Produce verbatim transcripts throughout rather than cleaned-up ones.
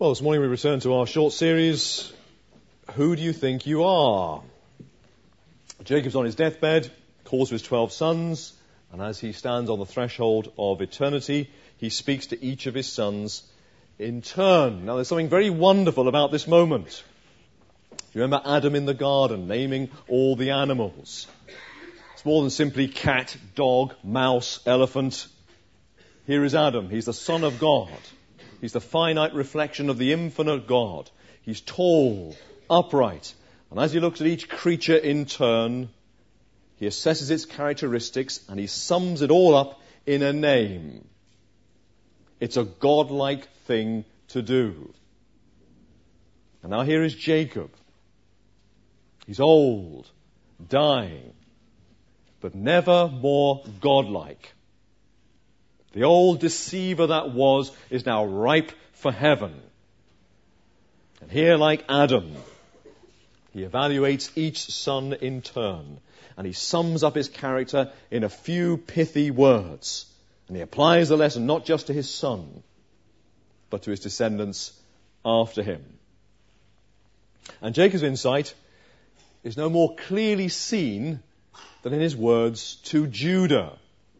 Well, this morning we return to our short series, Who Do You Think You Are? Jacob's on his deathbed, calls to his twelve sons, and as he stands on the threshold of eternity, he speaks to each of his sons in turn. Now, there's something very wonderful about this moment. You remember Adam in the garden, naming all the animals. It's more than simply cat, dog, mouse, elephant. Here is Adam. He's the Son of God. He's the finite reflection of the infinite God. He's tall, upright. And as he looks at each creature in turn, he assesses its characteristics and he sums it all up in a name. It's a godlike thing to do. And now here is Jacob. He's old, dying, but never more godlike. The old deceiver that was is now ripe for heaven. And here, like Adam, he evaluates each son in turn, and he sums up his character in a few pithy words. And he applies the lesson not just to his son, but to his descendants after him. And Jacob's insight is no more clearly seen than in his words to Judah.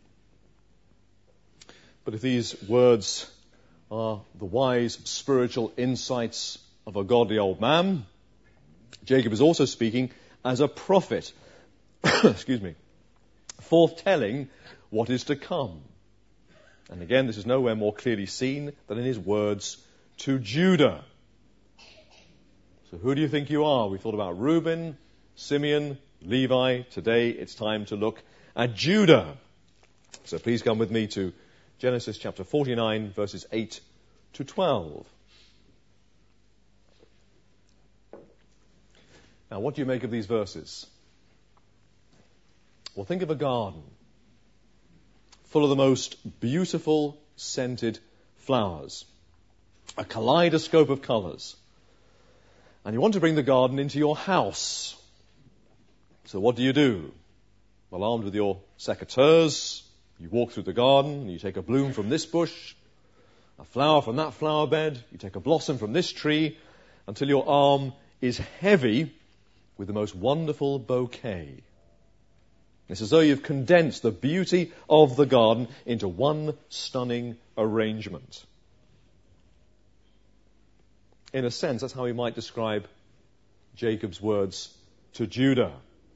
But if these words are the wise spiritual insights of a godly old man, Jacob is also speaking as a prophet, excuse me, foretelling what is to come. And again, this is nowhere more clearly seen than in his words to Judah. So who do you think you are? We thought about Reuben, Simeon, Levi. Today it's time to look at Judah. So please come with me to Genesis chapter forty-nine, verses eight to twelve. Now, what do you make of these verses? Well, think of a garden full of the most beautiful scented flowers, a kaleidoscope of colours. And you want to bring the garden into your house. So what do you do? Well, armed with your secateurs, you walk through the garden, you take a bloom from this bush, a flower from that flower bed, you take a blossom from this tree, until your arm is heavy with the most wonderful bouquet. It's as though you've condensed the beauty of the garden into one stunning arrangement. In a sense, that's how we might describe Jacob's words to Judah.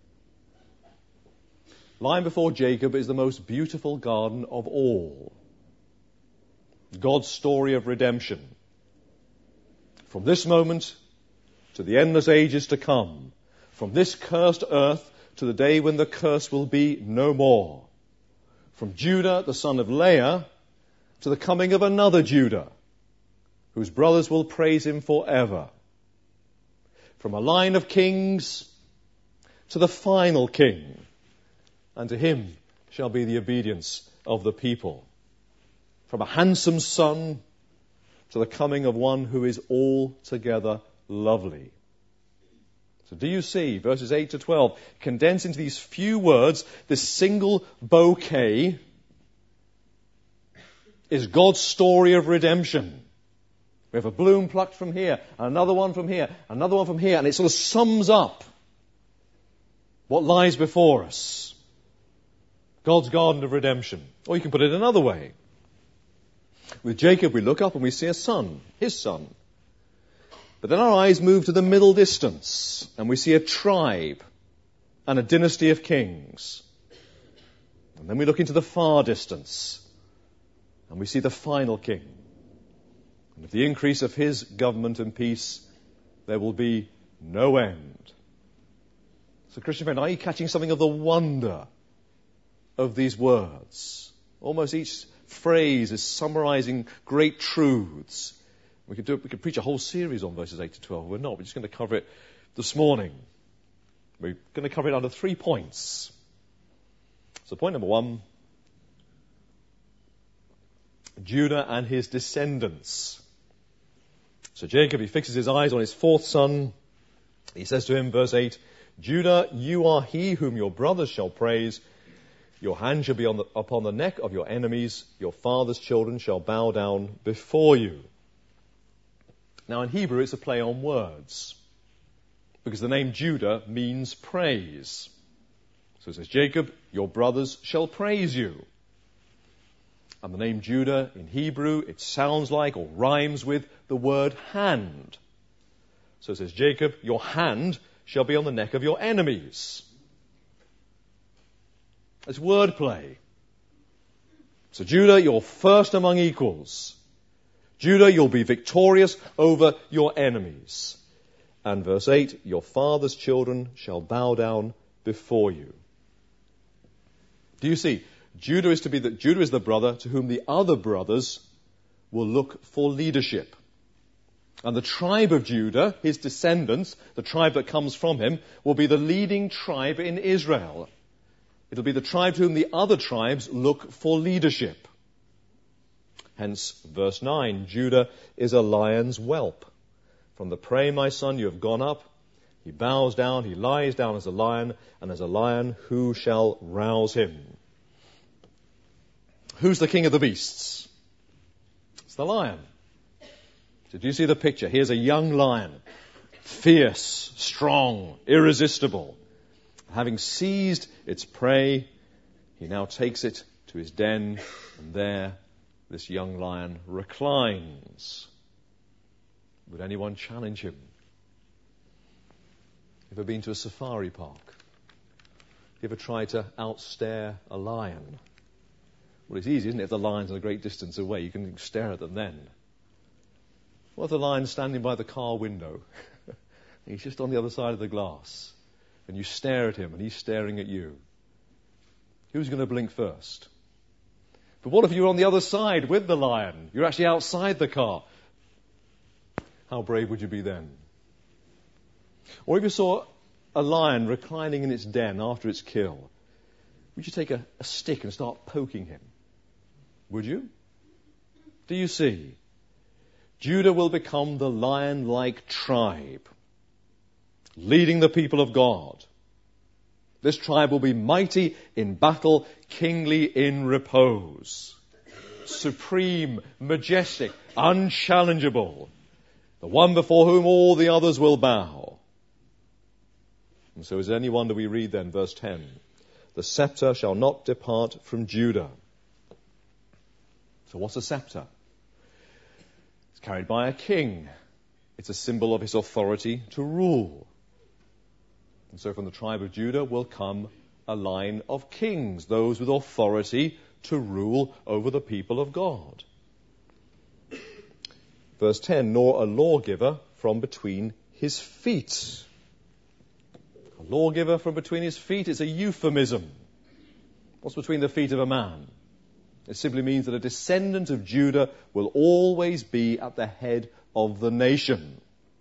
Lying before Jacob is the most beautiful garden of all. God's story of redemption. From this moment to the endless ages to come. From this cursed earth to the day when the curse will be no more. From Judah, the son of Leah, to the coming of another Judah, whose brothers will praise him forever. From a line of kings to the final king, and to him shall be the obedience of the people. From a handsome son to the coming of one who is altogether lovely. So do you see, verses eight to twelve, condense into these few words, this single bouquet is God's story of redemption. We have a bloom plucked from here, another one from here, another one from here, and it sort of sums up what lies before us. God's garden of redemption. Or you can put it another way. With Jacob, we look up and we see a son, his son. But then our eyes move to the middle distance, and we see a tribe and a dynasty of kings. And then we look into the far distance, and we see the final king. And with the increase of his government and peace, there will be no end. So, Christian friend, are you catching something of the wonder of these words? Almost each phrase is summarizing great truths. We could do we could preach a whole series on verses eight to twelve. We're not. We're just going to cover it this morning. We're going to cover it under three points. So point number one, Judah and his descendants. So Jacob, he fixes his eyes on his fourth son. He says to him, verse eight, Judah, you are he whom your brothers shall praise. Your hand shall be on the, upon the neck of your enemies. Your father's children shall bow down before you. Now in Hebrew it's a play on words, because the name Judah means praise. So it says, Jacob, your brothers shall praise you. And the name Judah in Hebrew, it sounds like or rhymes with the word hand. So it says, Jacob, your hand shall be on the neck of your enemies. It's wordplay. So Judah, you're first among equals. Judah, you'll be victorious over your enemies. And verse eight, your father's children shall bow down before you. Do you see? Judah is to be the, Judah is the brother to whom the other brothers will look for leadership. And the tribe of Judah, his descendants, the tribe that comes from him, will be the leading tribe in Israel. It'll be the tribe to whom the other tribes look for leadership. Hence, verse nine, Judah is a lion's whelp. From the prey, my son, you have gone up. He bows down, he lies down as a lion, and as a lion, who shall rouse him? Who's the king of the beasts? It's the lion. So do you see the picture? Here's a young lion, fierce, strong, irresistible. Having seized its prey, he now takes it to his den, and there this young lion reclines. Would anyone challenge him? Ever been to a safari park? You ever tried to outstare a lion? Well, it's easy, isn't it? If the lion's a great distance away, you can stare at them then. What if the lion's standing by the car window? He's just on the other side of the glass. And you stare at him and he's staring at you. Who's going to blink first? But what if you're on the other side with the lion? You're actually outside the car. How brave would you be then? Or if you saw a lion reclining in its den after its kill, would you take a, a stick and start poking him? Would you? Do you see? Judah will become the lion-like tribe, leading the people of God. This tribe will be mighty in battle, kingly in repose. Supreme, majestic, unchallengeable. The one before whom all the others will bow. And so is it any wonder we read then, verse ten, the scepter shall not depart from Judah. So what's a scepter? It's carried by a king. It's a symbol of his authority to rule. And so from the tribe of Judah will come a line of kings, those with authority to rule over the people of God. Verse ten, nor a lawgiver from between his feet. A lawgiver from between his feet is a euphemism. What's between the feet of a man? It simply means that a descendant of Judah will always be at the head of the nation.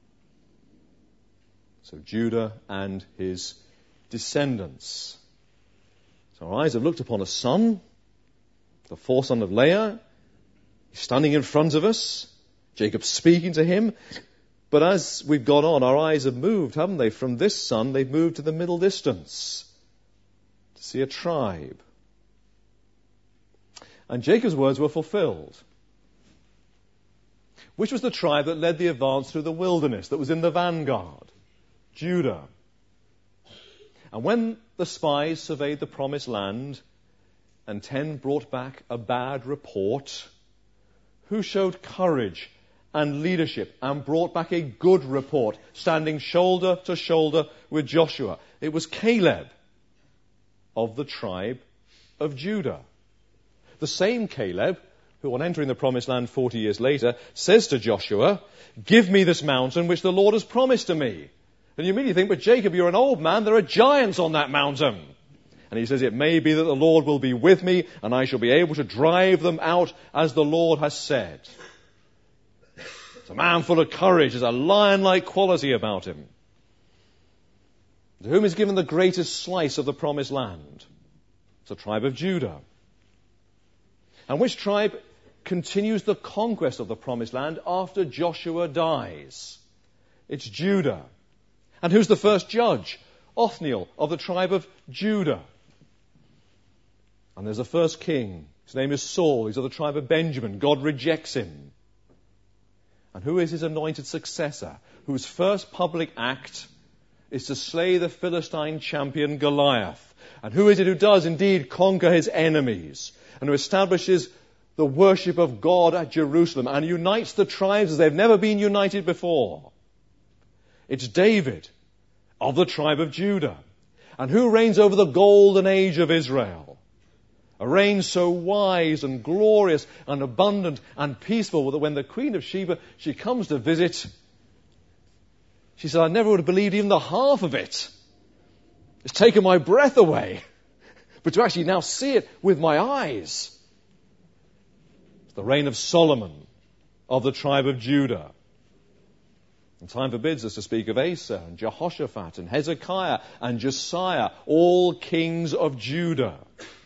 So Judah and his descendants. So our eyes have looked upon a son, the foreson of Leah. He's standing in front of us. Jacob speaking to him. But as we've gone on, our eyes have moved, haven't they? From this son, they've moved to the middle distance to see a tribe. And Jacob's words were fulfilled. Which was the tribe that led the advance through the wilderness, that was in the vanguard? Judah. And when the spies surveyed the promised land, and ten brought back a bad report, who showed courage and leadership and brought back a good report, standing shoulder to shoulder with Joshua? It was Caleb of the tribe of Judah. The same Caleb who, on entering the promised land forty years later, says to Joshua, give me this mountain which the Lord has promised to me. And you immediately think, but Jacob, you're an old man, there are giants on that mountain. And he says, it may be that the Lord will be with me, and I shall be able to drive them out as the Lord has said. It's a man full of courage. There's a lion-like quality about him. To whom is given the greatest slice of the promised land? It's the tribe of Judah. And which tribe continues the conquest of the promised land after Joshua dies? It's Judah. And who's the first judge? Othniel of the tribe of Judah. And there's a first king. His name is Saul. He's of the tribe of Benjamin. God rejects him. And who is his anointed successor, whose first public act is to slay the Philistine champion Goliath? And who is it who does indeed conquer his enemies and who establishes the worship of God at Jerusalem and unites the tribes as they've never been united before? It's David of the tribe of Judah. And who reigns over the golden age of Israel? A reign so wise and glorious and abundant and peaceful that when the Queen of Sheba, she comes to visit, she said, I never would have believed even the half of it. It's taken my breath away. But to actually now see it with my eyes. It's the reign of Solomon of the tribe of Judah. And time forbids us to speak of Asa and Jehoshaphat and Hezekiah and Josiah, all kings of Judah.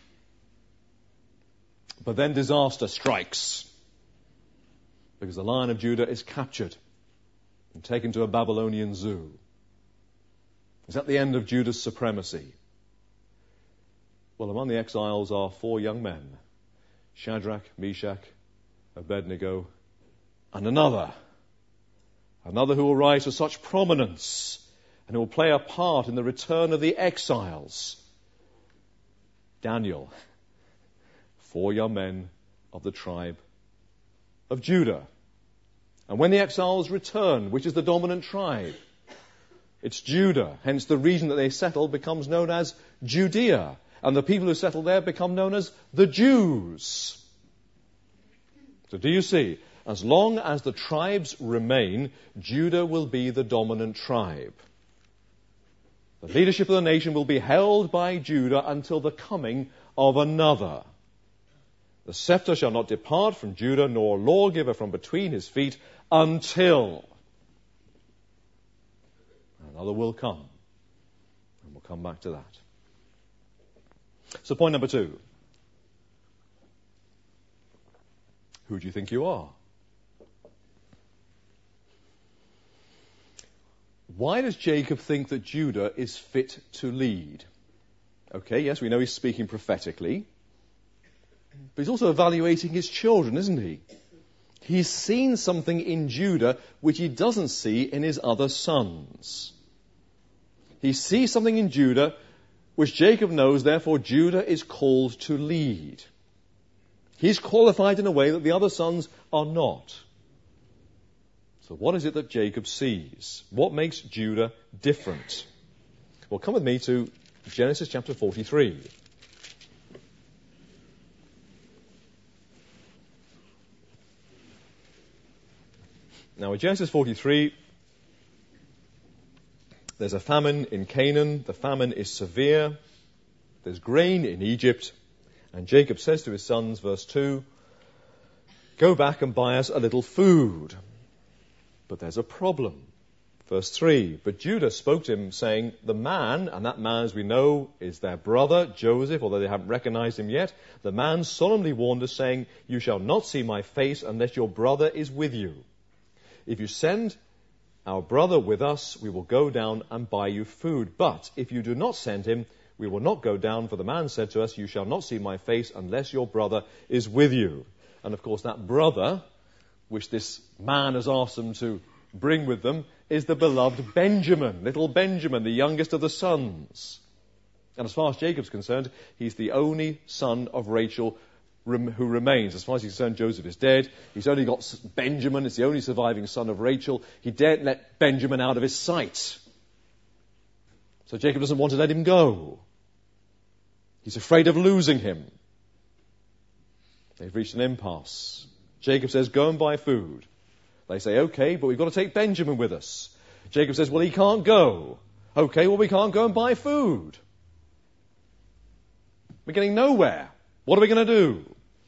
But then disaster strikes because the Lion of Judah is captured and taken to a Babylonian zoo. Is that the end of Judah's supremacy? Well, among the exiles are four young men, Shadrach, Meshach, Abednego, and another. Another who will rise to such prominence and who will play a part in the return of the exiles. Daniel. Four young men of the tribe of Judah. And when the exiles return, which is the dominant tribe? It's Judah. Hence the region that they settle becomes known as Judea. And the people who settle there become known as the Jews. So do you see? As long as the tribes remain, Judah will be the dominant tribe. The leadership of the nation will be held by Judah until the coming of another. The scepter shall not depart from Judah, nor lawgiver from between his feet, until another will come. And we'll come back to that. So point number two. Who do you think you are? Why does Jacob think that Judah is fit to lead? Okay, yes, we know he's speaking prophetically. But he's also evaluating his children, isn't he? He's seen something in Judah which he doesn't see in his other sons. He sees something in Judah which Jacob knows, therefore Judah is called to lead. He's qualified in a way that the other sons are not. So what is it that Jacob sees? What makes Judah different? Well, come with me to Genesis chapter forty-three. Now, in Genesis forty-three, there's a famine in Canaan. The famine is severe. There's grain in Egypt. And Jacob says to his sons, verse two, go back and buy us a little food. But there's a problem. Verse three, but Judah spoke to him, saying, the man, and that man, as we know, is their brother, Joseph, although they haven't recognized him yet, the man solemnly warned us, saying, you shall not see my face unless your brother is with you. If you send our brother with us, we will go down and buy you food. But if you do not send him, we will not go down, for the man said to us, you shall not see my face unless your brother is with you. And of course that brother, which this man has asked them to bring with them, is the beloved Benjamin, little Benjamin, the youngest of the sons. And as far as Jacob's concerned, he's the only son of Rachel who remains. As far as he's concerned, Joseph is dead. He's only got Benjamin. It's the only surviving son of Rachel. He daren't let Benjamin out of his sight. So Jacob doesn't want to let him go. He's afraid of losing him. They've reached an impasse. Jacob says, go and buy food. They say, okay, but we've got to take Benjamin with us. Jacob says, well, he can't go. Okay, well, we can't go and buy food. We're getting nowhere. What are we going to do?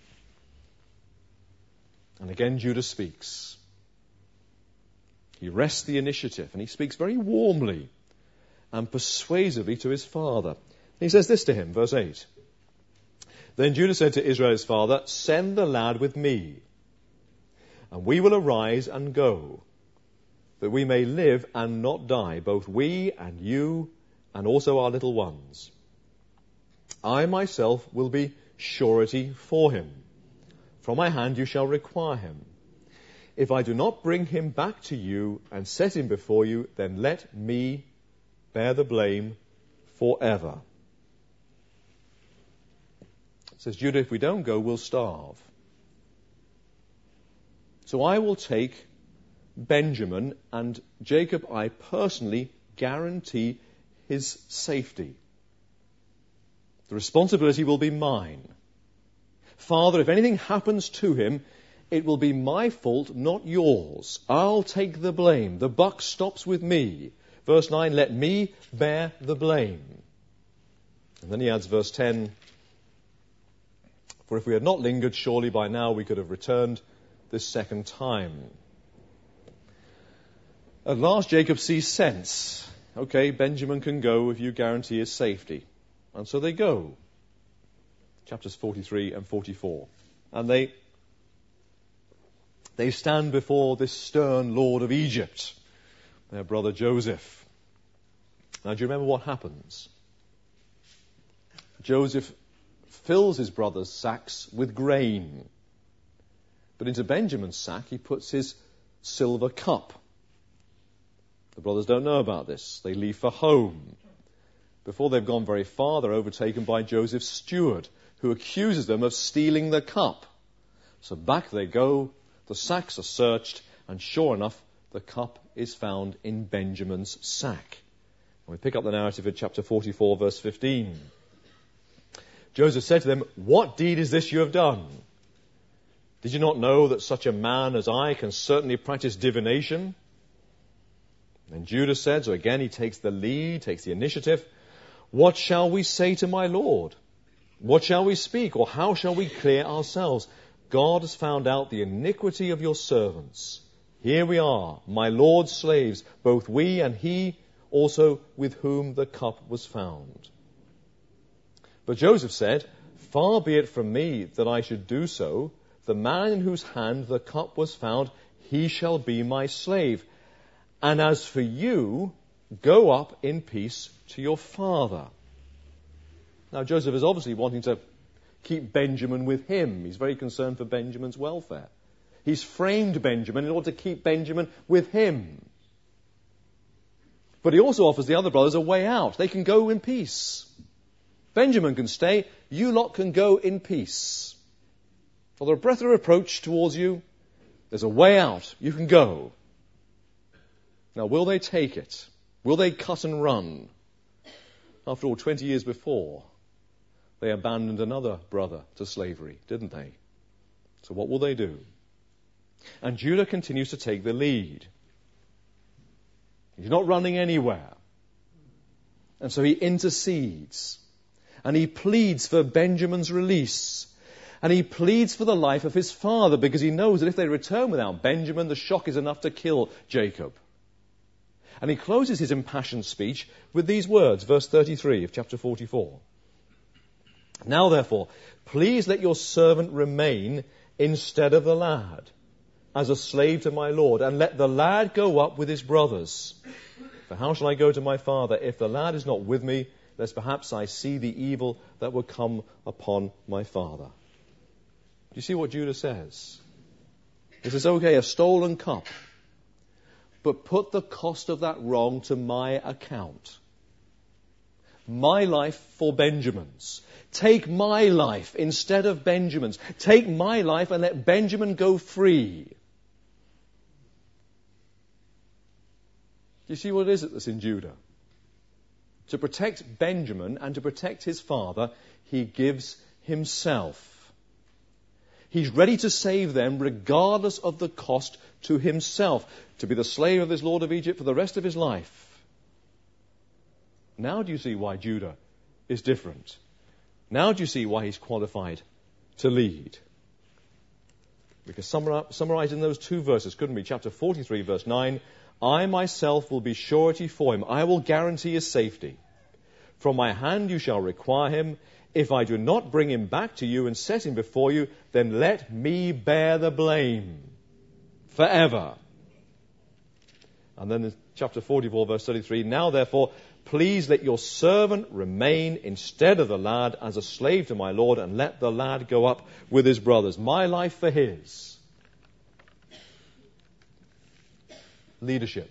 And again, Judah speaks. He wrests the initiative, and he speaks very warmly and persuasively to his father. He says this to him, verse eight. Then Judah said to Israel his father, send the lad with me, and we will arise and go, that we may live and not die, both we and you, and also our little ones. I myself will be surety for him. From my hand you shall require him. If I do not bring him back to you and set him before you, then let me bear the blame forever. It says, Judah, if we don't go, we'll starve. So I will take Benjamin, and Jacob, I personally guarantee his safety. The responsibility will be mine. Father, if anything happens to him, it will be my fault, not yours. I'll take the blame. The buck stops with me. Verse nine, let me bear the blame. And then he adds verse ten, for if we had not lingered, surely by now we could have returned this second time. At last Jacob sees sense. Okay, Benjamin can go if you guarantee his safety. And so they go. Chapters forty-three and forty-four. And they they stand before this stern lord of Egypt, their brother Joseph. Now, do you remember what happens? Joseph fills his brother's sacks with grain. But into Benjamin's sack he puts his silver cup. The brothers don't know about this. They leave for home. Before they've gone very far, they're overtaken by Joseph's steward, who accuses them of stealing the cup. So back they go, the sacks are searched, and sure enough, the cup is found in Benjamin's sack. And we pick up the narrative in chapter forty-four, verse fifteen. Joseph said to them, what deed is this you have done? Did you not know that such a man as I can certainly practice divination? And Judah said, so again he takes the lead, takes the initiative. What shall we say to my Lord? What shall we speak, or how shall we clear ourselves? God has found out the iniquity of your servants. Here we are, my Lord's slaves, both we and he also with whom the cup was found. But Joseph said, far be it from me that I should do so. The man in whose hand the cup was found, he shall be my slave. And as for you, go up in peace to your father. Now, Joseph is obviously wanting to keep Benjamin with him. He's very concerned for Benjamin's welfare. He's framed Benjamin in order to keep Benjamin with him. But he also offers the other brothers a way out. They can go in peace. Benjamin can stay. You lot can go in peace. Well, there a breath of reproach towards you. There's a way out. You can go. Now, will they take it? Will they cut and run? After all, twenty years before, they abandoned another brother to slavery, didn't they? So what will they do? And Judah continues to take the lead. He's not running anywhere. And so he intercedes. And he pleads for Benjamin's release. And he pleads for the life of his father, because he knows that if they return without Benjamin, the shock is enough to kill Jacob. And he closes his impassioned speech with these words, verse thirty-three of chapter forty-four. Now therefore, please let your servant remain instead of the lad, as a slave to my Lord, and let the lad go up with his brothers. For how shall I go to my father if the lad is not with me, lest perhaps I see the evil that will come upon my father? Do you see what Judah says? He says, okay, a stolen cup, but put the cost of that wrong to my account. My life for Benjamin's. Take my life instead of Benjamin's. Take my life and let Benjamin go free. Do you see what it is that's in Judah? To protect Benjamin and to protect his father, he gives himself. He's ready to save them regardless of the cost to himself, to be the slave of this Lord of Egypt for the rest of his life. Now do you see why Judah is different? Now do you see why he's qualified to lead? We could summarize in those two verses, couldn't we? Chapter forty-three, verse nine, I myself will be surety for him. I will guarantee his safety. From my hand you shall require him. If I do not bring him back to you and set him before you, then let me bear the blame forever. And then in chapter forty-four, verse thirty-three, now therefore, please let your servant remain instead of the lad as a slave to my Lord, and let the lad go up with his brothers. My life for his. leadership.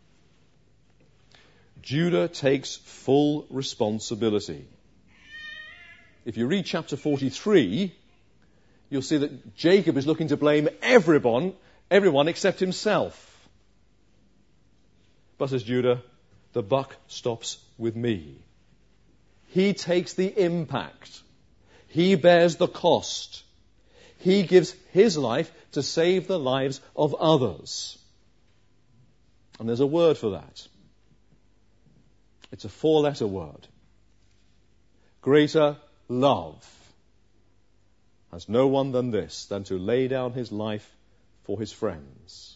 Judah takes full responsibility. If you read chapter forty-three, you'll see that Jacob is looking to blame everyone, everyone except himself. But says Judah, the buck stops with me. He takes the impact. He bears the cost. He gives his life to save the lives of others. And there's a word for that. It's a four-letter word. Greater love has no one than this, than to lay down his life for his friends.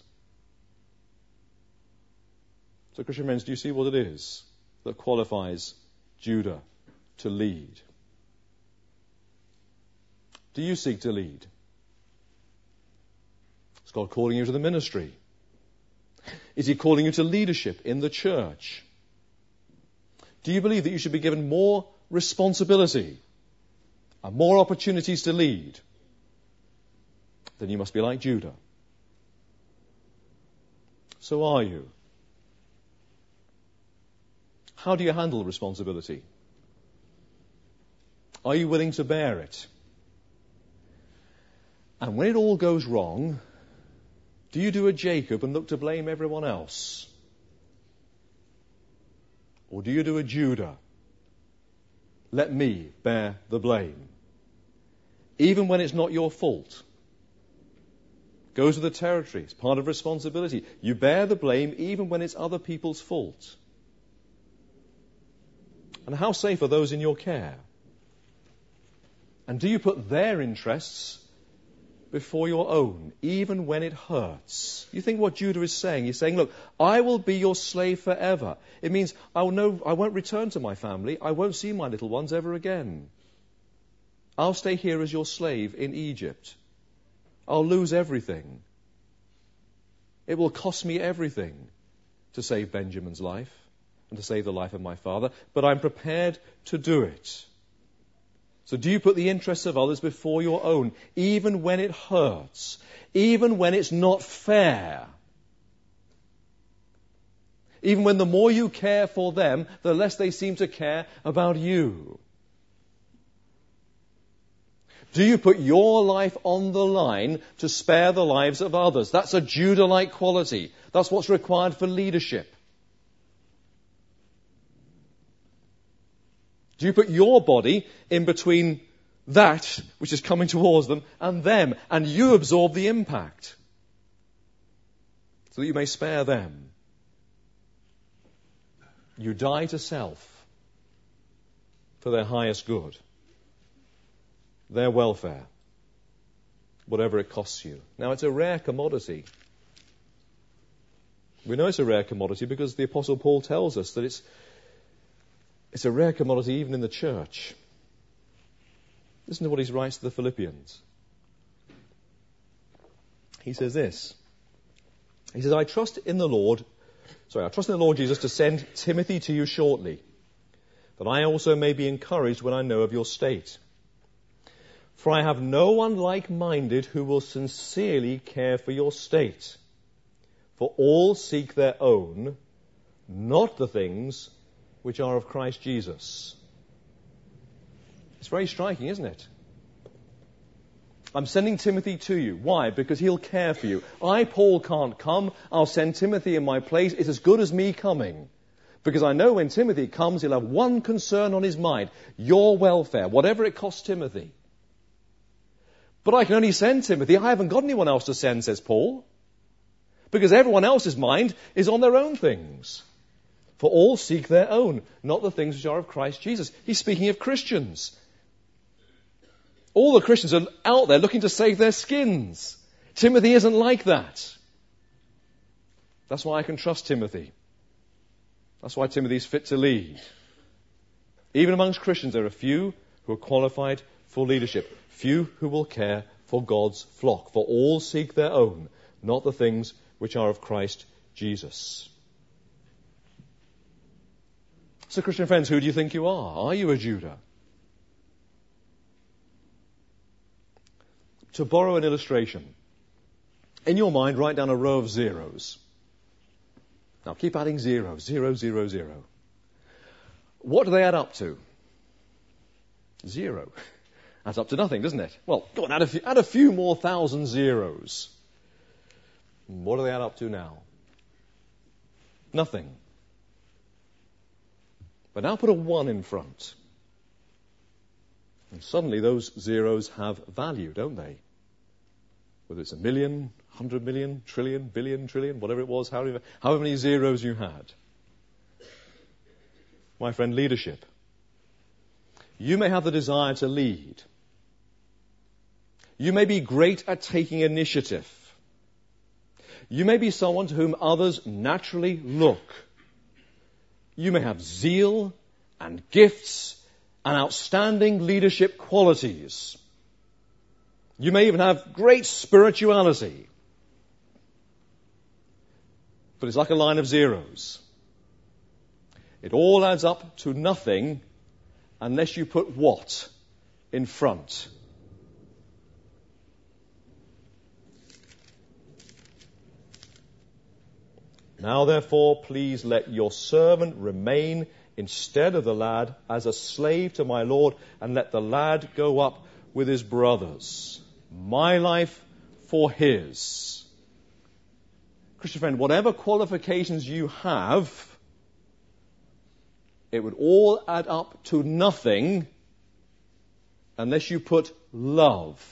So, Christian friends, do you see what it is that qualifies Judah to lead? Do you seek to lead? Is God calling you to the ministry? Is he calling you to leadership in the church? Do you believe that you should be given more responsibility and more opportunities to lead? Then you must be like Judah. So are you? How do you handle responsibility? Are you willing to bear it? And when it all goes wrong, do you do a Jacob and look to blame everyone else? Or do you do a Judah? Let me bear the blame. Even when it's not your fault. Goes with the territory. It's part of responsibility. You bear the blame even when it's other people's fault. And how safe are those in your care? And do you put their interests before your own, even when it hurts? You think what Judah is saying? He's saying, look, I will be your slave forever. It means I will know, I won't return to my family. I won't see my little ones ever again. I'll stay here as your slave in Egypt. I'll lose everything. It will cost me everything to save Benjamin's life and to save the life of my father, but I'm prepared to do it. So do you put the interests of others before your own, even when it hurts, even when it's not fair? Even when the more you care for them, the less they seem to care about you. Do you put your life on the line to spare the lives of others? That's a Judah-like quality. That's what's required for leadership. Do you put your body in between that which is coming towards them and them, and you absorb the impact so that you may spare them? You die to self for their highest good, their welfare, whatever it costs you. Now, it's a rare commodity. We know it's a rare commodity because the Apostle Paul tells us that it's It's a rare commodity even in the church. Listen to what he writes to the Philippians. He says this. He says, I trust in the Lord, sorry, I trust in the Lord Jesus to send Timothy to you shortly, that I also may be encouraged when I know of your state. For I have no one like-minded who will sincerely care for your state. For all seek their own, not the things which are of Christ Jesus. It's very striking, isn't it? I'm sending Timothy to you. Why? Because he'll care for you. I, Paul, can't come. I'll send Timothy in my place. It's as good as me coming. Because I know when Timothy comes, he'll have one concern on his mind. Your welfare, whatever it costs Timothy. But I can only send Timothy. I haven't got anyone else to send, says Paul. Because everyone else's mind is on their own things. For all seek their own, not the things which are of Christ Jesus. He's speaking of Christians. All the Christians are out there looking to save their skins. Timothy isn't like that. That's why I can trust Timothy. That's why Timothy's fit to lead. Even amongst Christians, there are few who are qualified for leadership. Few who will care for God's flock. For all seek their own, not the things which are of Christ Jesus. So, Christian friends, who do you think you are? Are you a Judah? To borrow an illustration, in your mind, write down a row of zeros. Now keep adding zero, zero, zero, zero. What do they add up to? Zero. Adds up to nothing, doesn't it? Well, go on, add a few, add a few more thousand zeros. What do they add up to now? Nothing. But now put a one in front. And suddenly those zeros have value, don't they? Whether it's a million, hundred million, trillion, billion, trillion, whatever it was, however, however many zeros you had. My friend, leadership. You may have the desire to lead. You may be great at taking initiative. You may be someone to whom others naturally look. You may have zeal and gifts and outstanding leadership qualities. You may even have great spirituality. But it's like a line of zeros. It all adds up to nothing unless you put what in front? Now therefore, please let your servant remain instead of the lad as a slave to my Lord, and let the lad go up with his brothers. My life for his. Christian friend, whatever qualifications you have, it would all add up to nothing unless you put love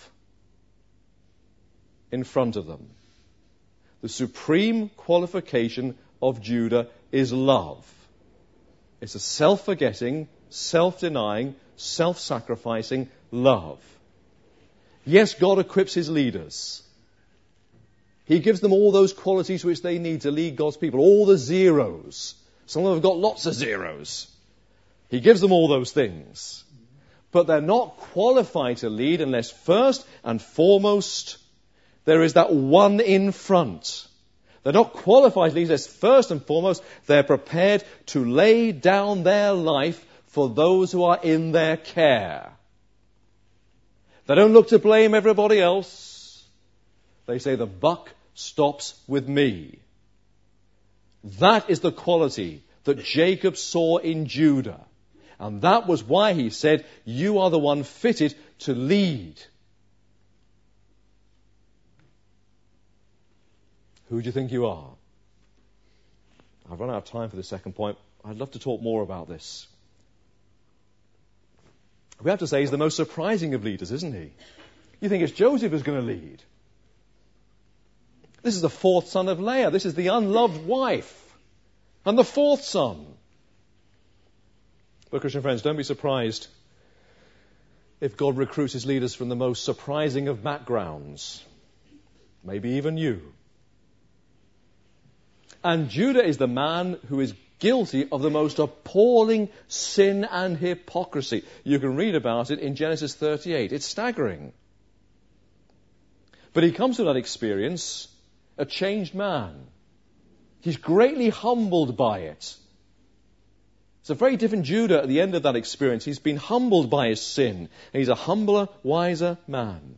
in front of them. The supreme qualification of Judah is love. It's a self-forgetting, self-denying, self-sacrificing love. Yes, God equips his leaders. He gives them all those qualities which they need to lead God's people, all the zeros. Some of them have got lots of zeros. He gives them all those things. But they're not qualified to lead unless first and foremost there is that one in front. They're not qualified to lead unless first and foremost they're prepared to lay down their life for those who are in their care. They don't look to blame everybody else. They say the buck stops with me. That is the quality that Jacob saw in Judah. And that was why he said, you are the one fitted to lead. Who do you think you are? I've run out of time for the second point. I'd love to talk more about this. We have to say he's the most surprising of leaders, isn't he? You think it's Joseph who's going to lead. This is the fourth son of Leah. This is the unloved wife. And the fourth son. But Christian friends, don't be surprised if God recruits his leaders from the most surprising of backgrounds. Maybe even you. And Judah is the man who is guilty of the most appalling sin and hypocrisy. You can read about it in Genesis thirty-eight. It's staggering. But he comes to that experience a changed man. He's greatly humbled by it. It's a very different Judah at the end of that experience. He's been humbled by his sin. And he's a humbler, wiser man.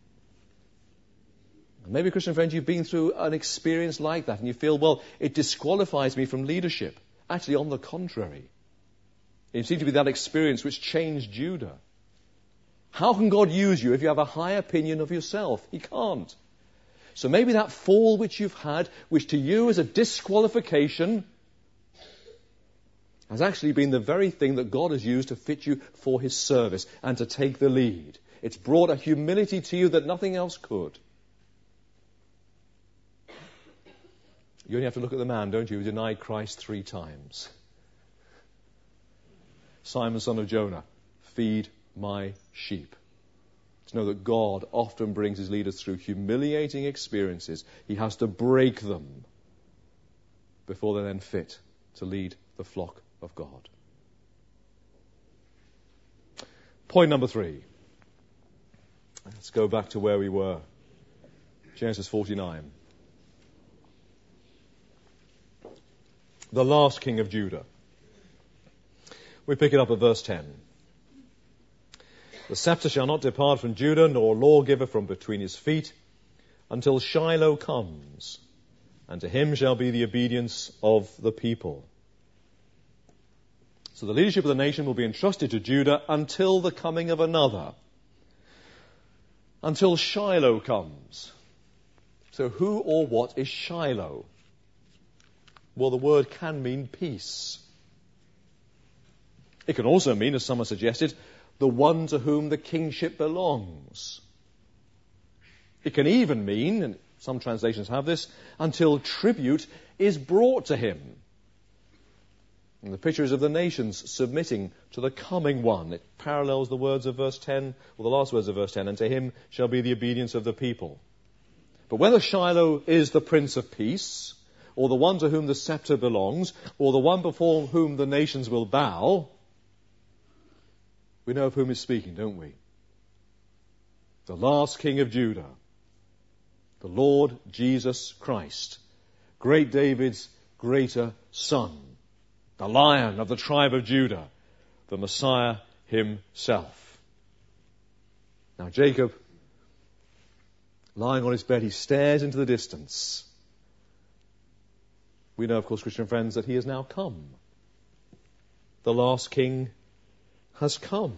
Maybe, Christian friends, you've been through an experience like that and you feel, well, it disqualifies me from leadership. Actually, on the contrary. It seemed to be that experience which changed Judah. How can God use you if you have a high opinion of yourself? He can't. So maybe that fall which you've had, which to you is a disqualification, has actually been the very thing that God has used to fit you for his service and to take the lead. It's brought a humility to you that nothing else could. You only have to look at the man, don't you, who denied Christ three times. Simon, son of Jonah, feed my sheep. To know that God often brings his leaders through humiliating experiences. He has to break them before they're then fit to lead the flock of God. Point number three. Let's go back to where we were. Genesis forty-nine. The last king of Judah. We pick it up at verse ten. The scepter shall not depart from Judah, nor lawgiver from between his feet, until Shiloh comes, and to him shall be the obedience of the people. So the leadership of the nation will be entrusted to Judah until the coming of another, until Shiloh comes. So who or what is Shiloh? Well, the word can mean peace. It can also mean, as some have suggested, the one to whom the kingship belongs. It can even mean, and some translations have this, until tribute is brought to him. And the picture is of the nations submitting to the coming one. It parallels the words of verse ten, or the last words of verse ten, and to him shall be the obedience of the people. But whether Shiloh is the Prince of Peace, or the one to whom the scepter belongs, or the one before whom the nations will bow, we know of whom he's speaking, don't we? The last King of Judah, the Lord Jesus Christ, great David's greater son, the Lion of the tribe of Judah, the Messiah himself. Now Jacob, lying on his bed, he stares into the distance. We know, of course, Christian friends, that he has now come. The last king has come.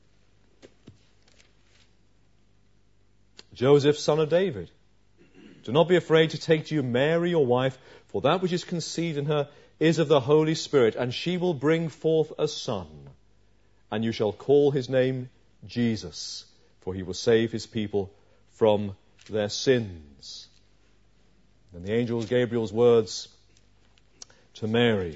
Joseph, son of David, do not be afraid to take to you Mary, your wife, for that which is conceived in her is of the Holy Spirit, and she will bring forth a son, and you shall call his name Jesus, for he will save his people from their sins. And the angel Gabriel's words to Mary: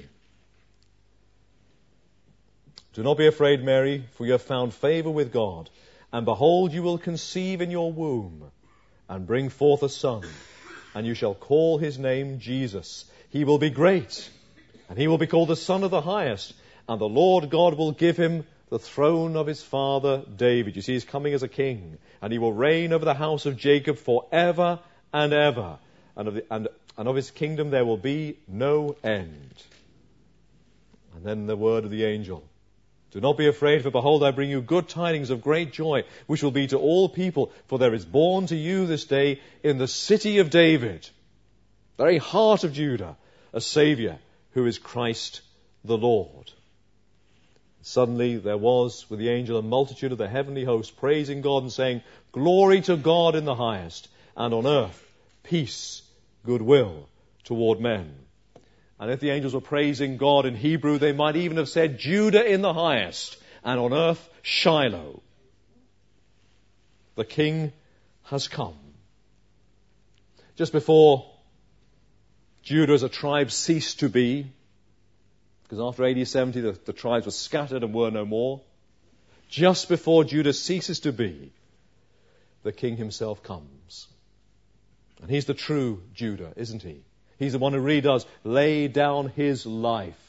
do not be afraid, Mary, for you have found favor with God. And behold, you will conceive in your womb and bring forth a son, and you shall call his name Jesus. He will be great, and he will be called the Son of the Highest, and the Lord God will give him the throne of his father David. You see, he's coming as a king, and he will reign over the house of Jacob forever and ever, and of, the, and, and of his kingdom there will be no end. And then the word of the angel: do not be afraid, for behold, I bring you good tidings of great joy, which will be to all people. For there is born to you this day in the city of David, the very heart of Judah, a Saviour, who is Christ the Lord. Suddenly there was with the angel a multitude of the heavenly host, praising God and saying, glory to God in the highest, and on earth peace, goodwill toward men. And if the angels were praising God in Hebrew, they might even have said Judah in the highest, and on earth Shiloh. The king has come. Just before Judah as a tribe ceased to be, because after A D seventy the, the tribes were scattered and were no more, just before Judah ceases to be, the king himself comes. And he's the true Judah, isn't he? He's the one who really does lay down his life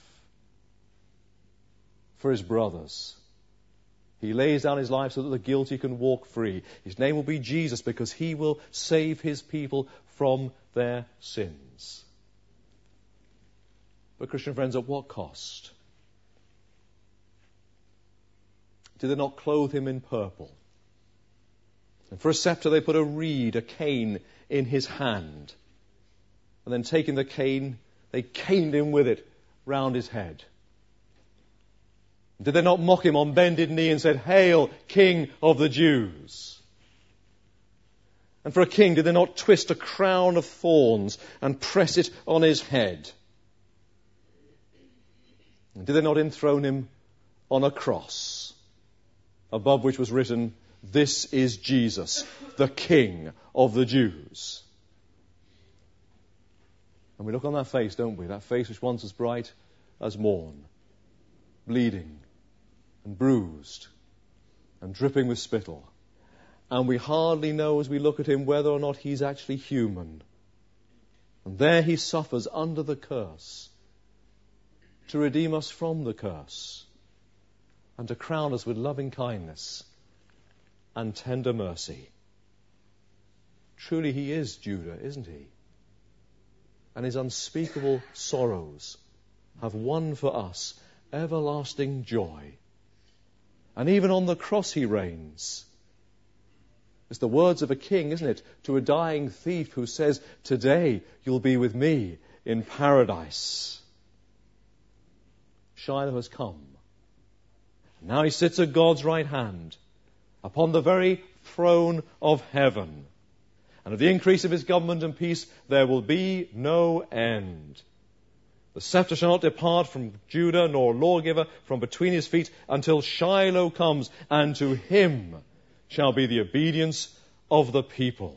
for his brothers. He lays down his life so that the guilty can walk free. His name will be Jesus, because he will save his people from their sins. But Christian friends, at what cost? Did they not clothe him in purple? And for a scepter they put a reed, a cane, in his hand. And then taking the cane, they caned him with it round his head. Did they not mock him on bended knee and said, hail, King of the Jews? And for a king, did they not twist a crown of thorns and press it on his head? And did they not enthrone him on a cross, above which was written, this is Jesus, the King of the Jews? And we look on that face, don't we? That face which once as bright as morn, bleeding and bruised and dripping with spittle. And we hardly know as we look at him whether or not he's actually human. And there he suffers under the curse to redeem us from the curse and to crown us with loving kindness and tender mercy. Truly he is Judah, isn't he? And his unspeakable sorrows have won for us everlasting joy. And even on the cross he reigns. It's the words of a king, isn't it, to a dying thief who says, today you'll be with me in paradise. Shiloh has come. Now he sits at God's right hand, upon the very throne of heaven. And of the increase of his government and peace there will be no end. The scepter shall not depart from Judah, nor lawgiver from between his feet, until Shiloh comes, and to him shall be the obedience of the people.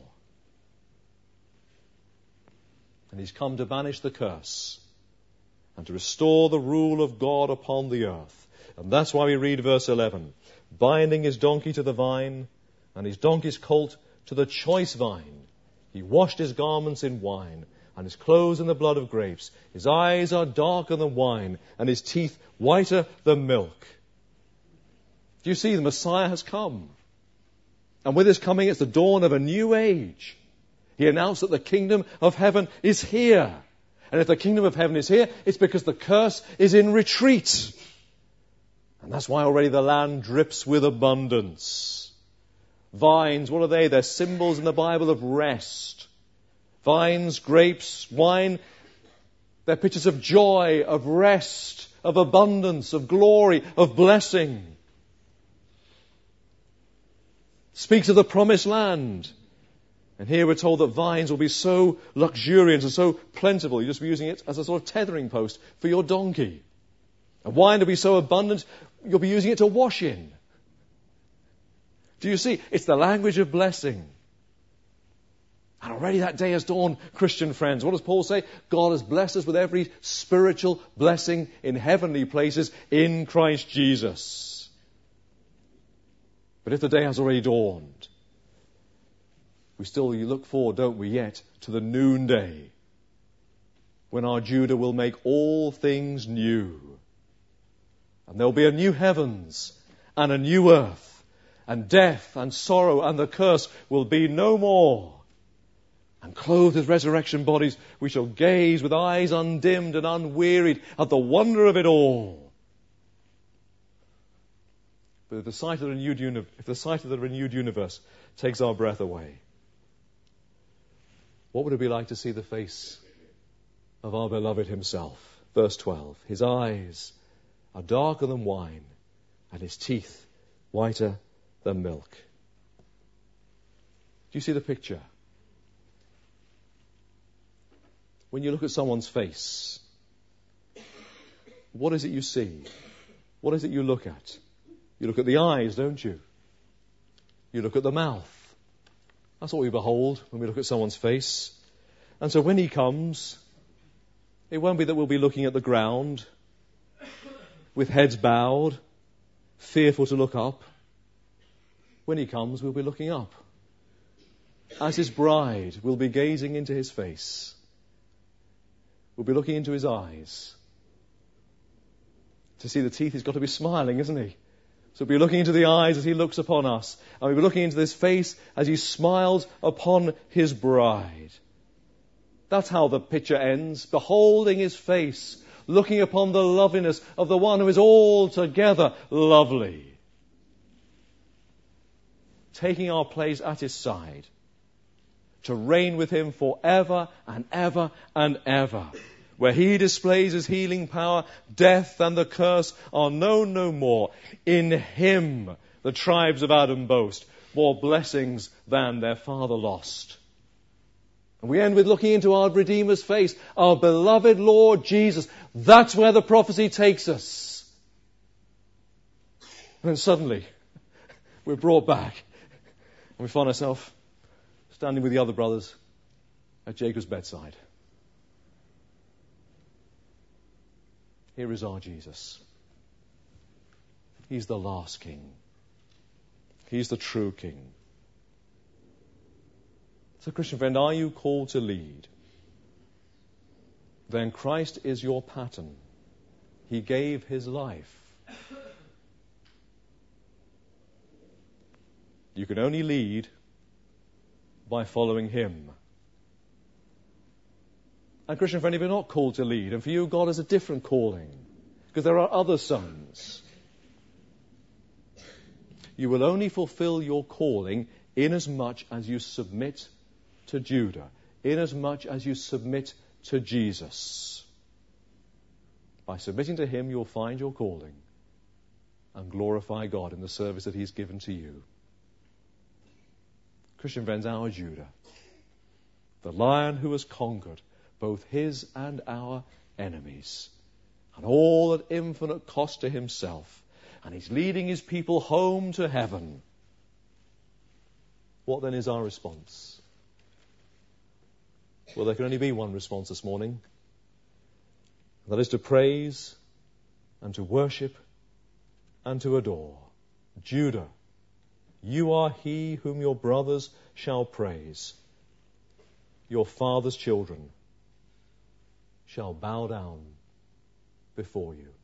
And he's come to banish the curse and to restore the rule of God upon the earth. And that's why we read verse eleven. Binding his donkey to the vine, and his donkey's colt to the choice vine. He washed his garments in wine, and his clothes in the blood of grapes. His eyes are darker than wine, and his teeth whiter than milk. Do you see, the Messiah has come. And with his coming, it's the dawn of a new age. He announced that the kingdom of heaven is here. And if the kingdom of heaven is here, it's because the curse is in retreat. And that's why already the land drips with abundance. Vines, what are they? They're symbols in the Bible of rest. Vines, grapes, wine, they're pictures of joy, of rest, of abundance, of glory, of blessing. Speaks of the promised land. And here we're told that vines will be so luxuriant and so plentiful, you'll just be using it as a sort of tethering post for your donkey. And wine will be so abundant, you'll be using it to wash in. Do you see? It's the language of blessing. And already that day has dawned, Christian friends. What does Paul say? God has blessed us with every spiritual blessing in heavenly places in Christ Jesus. But if the day has already dawned, we still look forward, don't we, yet, to the noonday, when our Judah will make all things new. And there will be a new heavens and a new earth, and death and sorrow and the curse will be no more. And clothed with resurrection bodies, we shall gaze with eyes undimmed and unwearied at the wonder of it all. But if the sight of the renewed uni- if the sight of the renewed universe takes our breath away, what would it be like to see the face of our beloved himself? Verse twelve. His eyes are darker than wine, and his teeth whiter than milk. Do you see the picture? When you look at someone's face, what is it you see? What is it you look at? You look at the eyes, don't you? You look at the mouth. That's what we behold when we look at someone's face. And so when he comes, it won't be that we'll be looking at the ground with heads bowed, fearful to look up. When he comes, we'll be looking up. As his bride, we'll be gazing into his face. We'll be looking into his eyes. To see the teeth, he's got to be smiling, isn't he? So we'll be looking into the eyes as he looks upon us. And we'll be looking into this face as he smiles upon his bride. That's how the picture ends. Beholding his face, looking upon the loveliness of the one who is altogether lovely. Taking our place at his side, to reign with him forever and ever and ever. Where he displays his healing power, death and the curse are known no more. In him the tribes of Adam boast, more blessings than their father lost. And we end with looking into our Redeemer's face, our beloved Lord Jesus. That's where the prophecy takes us. And then suddenly, we're brought back, and we find ourselves standing with the other brothers at Jacob's bedside. Here is our Jesus. He's the last king. He's the true king. So, Christian friend, are you called to lead? Then Christ is your pattern. He gave his life. You can only lead by following him. And Christian friend, if you're not called to lead, and for you God has a different calling, because there are other sons, you will only fulfill your calling inasmuch as you submit to Judah, inasmuch as you submit to Jesus. By submitting to him, you'll find your calling and glorify God in the service that he's given to you. Christian friends, our Judah, the Lion who has conquered both his and our enemies, and all at infinite cost to himself, and he's leading his people home to heaven. What then is our response? Well, there can only be one response this morning. That is to praise and to worship and to adore. Judah, you are he whom your brothers shall praise. Your father's children shall bow down before you.